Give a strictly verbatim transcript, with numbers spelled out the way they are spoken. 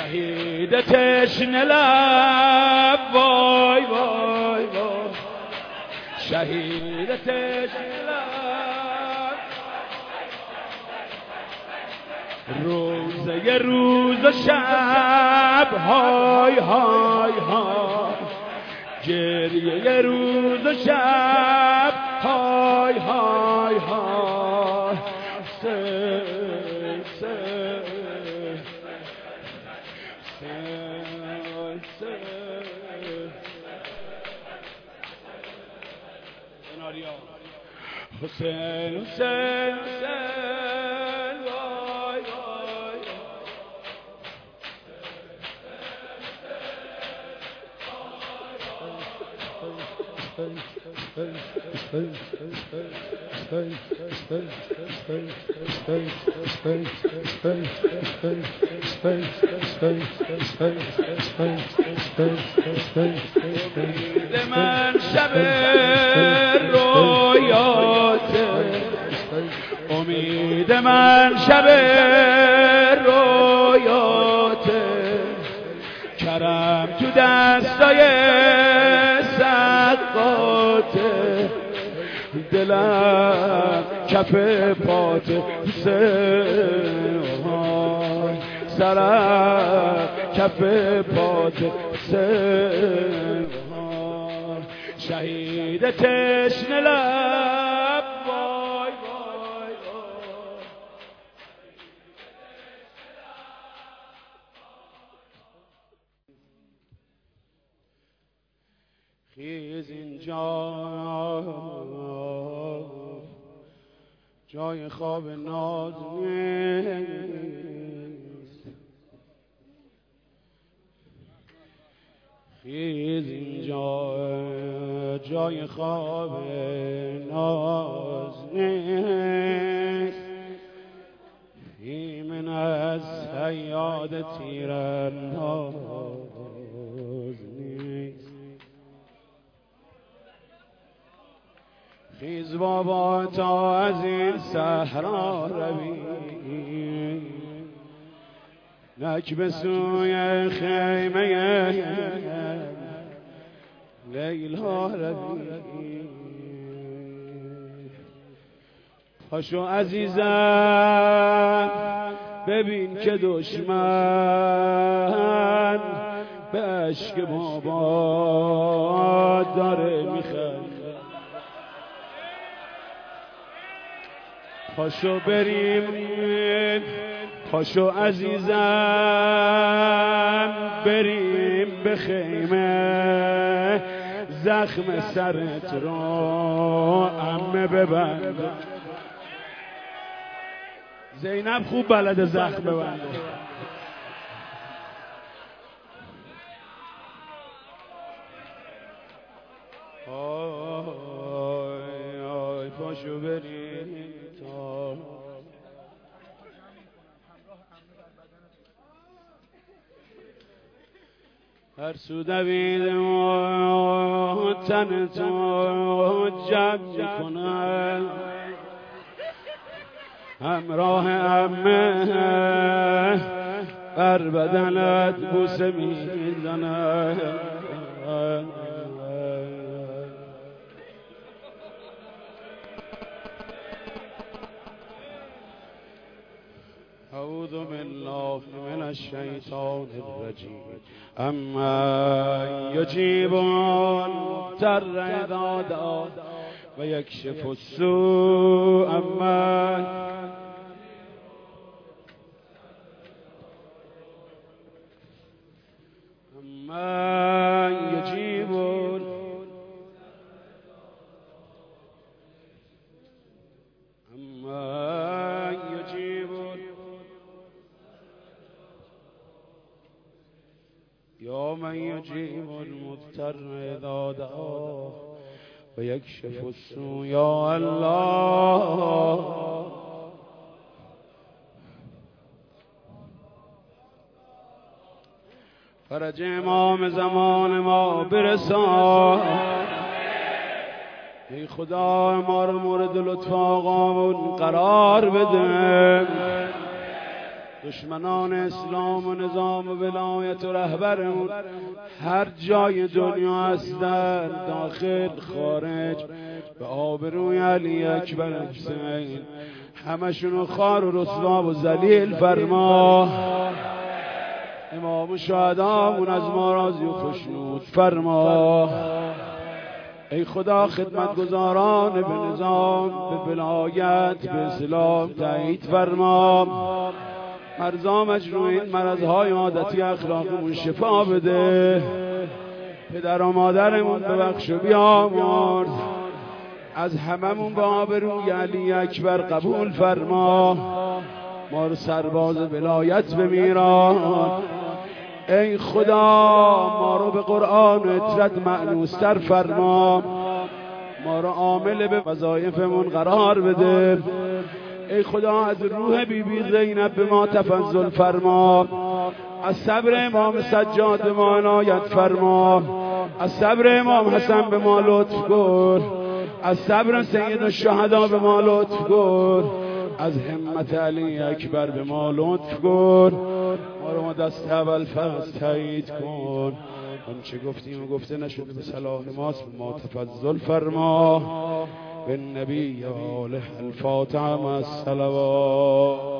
شهید تشنه لب وای وای وای شهید تشنه لب روزه روز و شب های های های گریه روز و شب های های های سه سه سه حسین حسین حسین وای وای من شب رویاته امید من شب رویاته کرم تو دستای سقاته دلم کف پاته سرم سرم کف پاته سرم شهید تشنه لب وای وای وای خیز اینجا جای خواب ناز نیست خیز اینجا جای خواب ناز نیست ایمن از حیاد تیرانداز نیست خیز بابا تا از این صحرا روی نک به سوی خیمه لیلا روی پاشو عزیزم ببین که دشمن به عشق بابا داره میخنده پاشو بریم پاشو عزیزم بریم به خیمه زخم سرت رو عمه ببند زینب خوب بلد زخم ببنده آی آی پاشو بریم تا هر سو دویده و تن تو جمع میکنه همراه عمه بر بدنت بوسه میزنه اعوذ بالله من الشیطان الرجیم اما یجیبون مضطر اذا دعا و یکشف السوء اما اما یجیبون اما یجیبون یا من یجیب المضطر اذا دعا و یکشف السوء یا الله فرج امام زمان ما برسان ای خدا ما رو مورد لطف آقامون قرار بده دشمنان اسلام و نظام و ولایت و رهبرمون هر جای دنیا هستن، داخل خارج، به آبروی علی اکبر حسین همشونو خوار و رسوا و ذلیل فرما. امام شهدامون از ما راضی و خوشنود فرما. ای خدا خدمتگزاران به نظام، به ولایت، به اسلام تایید فرما. مرزا مجروحین مرضهای عادتی اخلاقمون شفا بده. پدر و مادرمون ببخش و بیامرز. از هممون با آبروی علی اکبر قبول فرما. ما رو سرباز ولایت بمیران. ای خدا ما رو به قرآن و اطرت مأنوستر فرما. ما رو عامل به وظایفمون قرار بده. ای خدا از روح بی بی زینب به ما تفضل فرما. از صبر امام سجاد به ما عنایت فرما. از صبر امام حسن به ما لطف کن. از صبر سید الشهدا به ما لطف کن. از همت علی اکبر به ما لطف کن. ما رو دست اول فقط تایید کن. اون چه گفتیم و گفته نشده به صلاح ماست، به ما تفضل فرما. به نبی و آله الفاتحه مع الصلوات.